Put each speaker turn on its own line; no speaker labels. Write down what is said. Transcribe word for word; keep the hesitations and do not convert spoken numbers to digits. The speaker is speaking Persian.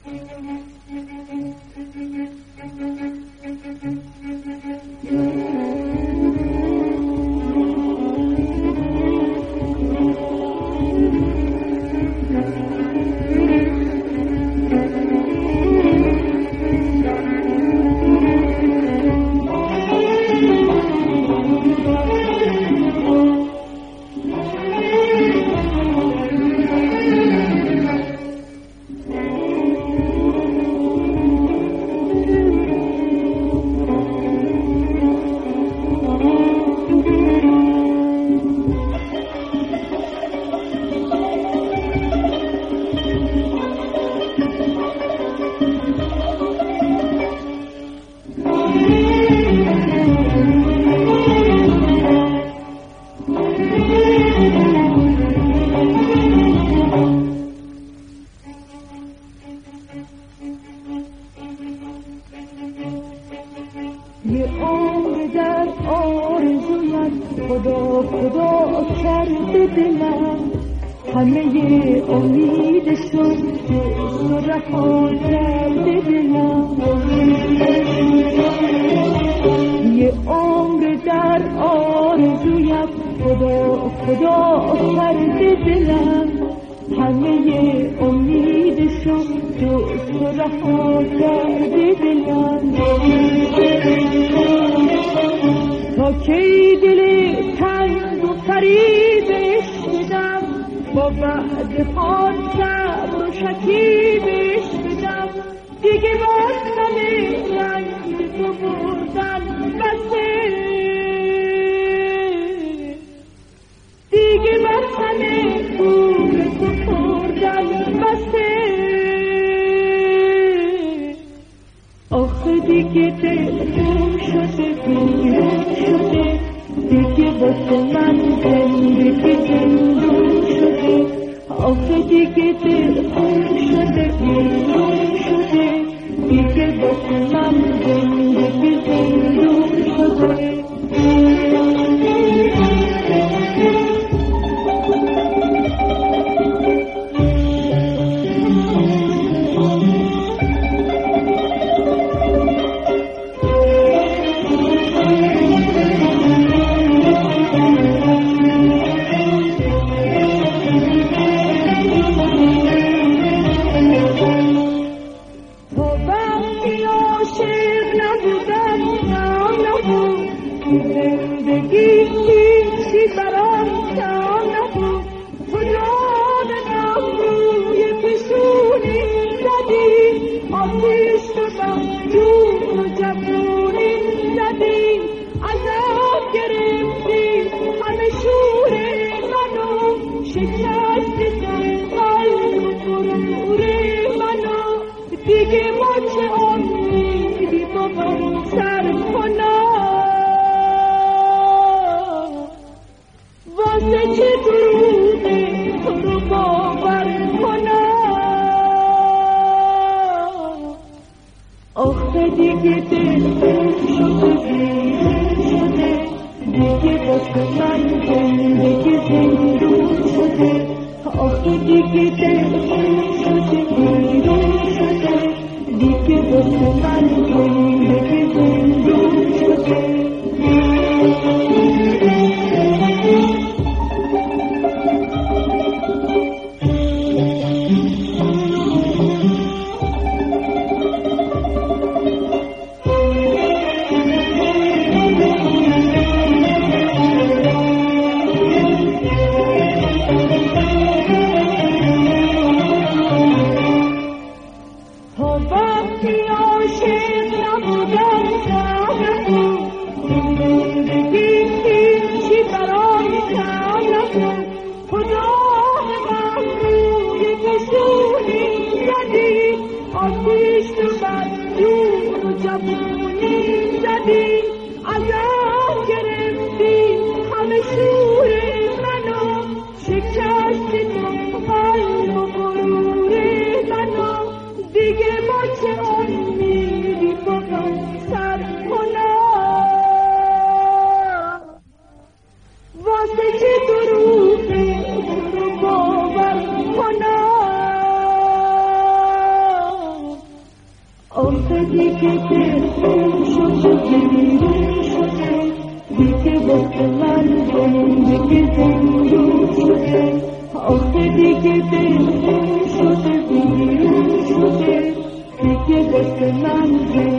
خدا خدا کرده دلم، همه امید شد تو رها کرده دلم. یه عمر در آرزویم خدا خدا کرده دلم، همه امید شد تو رها کرده دلم. تا کی دل تنگ و فریبش بدم، با بعد پان صبر و شکیبش بدم. دیگه ماندم رنگ تو بردن بسه، دیگه ماندم بور تو بردن بسه. آخه دیگه دل خون شده بیرون شده، دیگه واسه من زندگی زندون شده. آخه دیگه دل خون شده بیرون شده، دیگه واسه من زندگی زندون شده. آخه دیگه دلخون شده بیرون شده دیگه واسه من زندگی زندون شده آخه دیگه دلخون شده بیرون شده دیگه واسه من زندگی